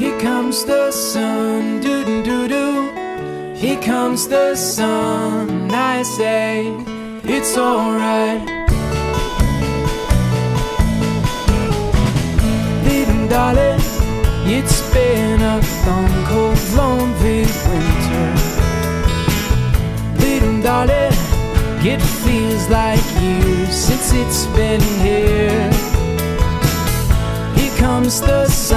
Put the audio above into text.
Here comes the sun, doo-doo-doo-doo. Here comes the sun, I say it's alright. Little darling, it's been a long, cold, lonely winter. Little darling, it feels like years since it's been here. Here comes the sun.